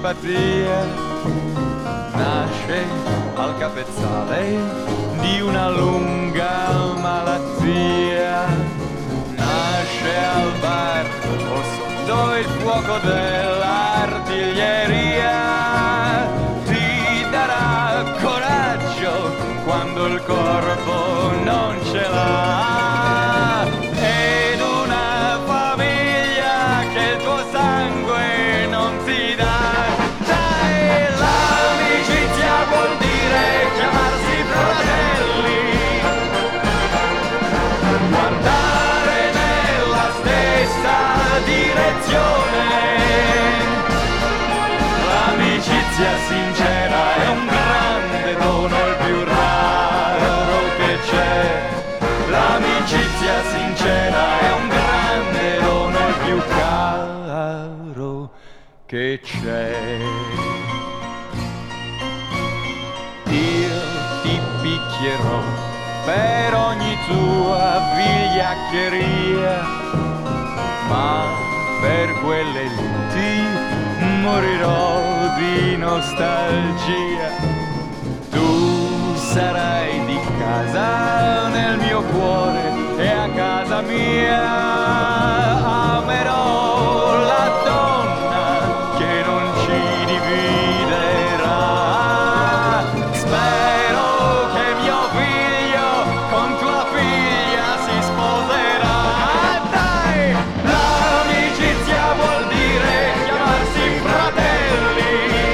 simpatia nasce al capezzale di una lunga malattia, nasce al bar o sotto il fuoco dell'artiglieria, ti darà coraggio quando il corpo non ce l'ha, ed una famiglia che il tuo sangue non ti dà. Dai, l'amicizia vuol dire chiamarsi fratelli, guardare nella stessa direzione. L'amicizia sincera è un grande dono, il più raro che c'è. L'amicizia sincera è un grande dono, il più caro che c'è. Io ti picchierò per ogni tua vigliaccheria, ma per quelle liti morirò di nostalgia. Tu sarai di casa nel mio cuore e a casa mia amerò la donna che non ci dividerà. Spero che mio figlio con tua figlia si sposerà. Dai, l'amicizia vuol dire chiamarsi fratelli,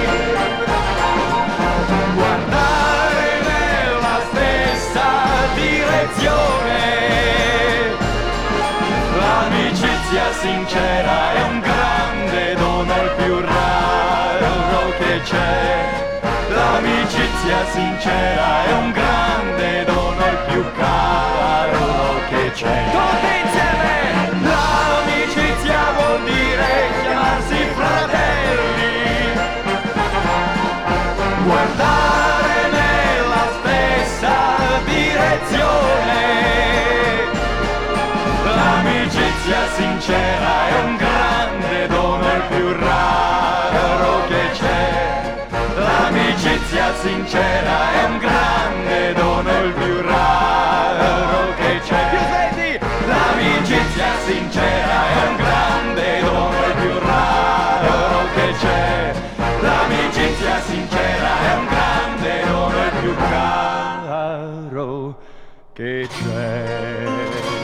guardare nella stessa direzione. L'amicizia sincera è un grande dono, il più raro che c'è. L'amicizia sincera è un grande dono, il più caro che c'è. Tutti insieme! L'amicizia vuol dire chiamarsi fratelli, guardare nella stessa direzione. L'amicizia sincera è un grande dono, il più raro che c'è. L'amicizia sincera è un grande dono, il più raro che c'è. Più senti? L'amicizia sincera è un grande dono, il più raro che c'è. L'amicizia sincera è un grande dono, il più caro che c'è.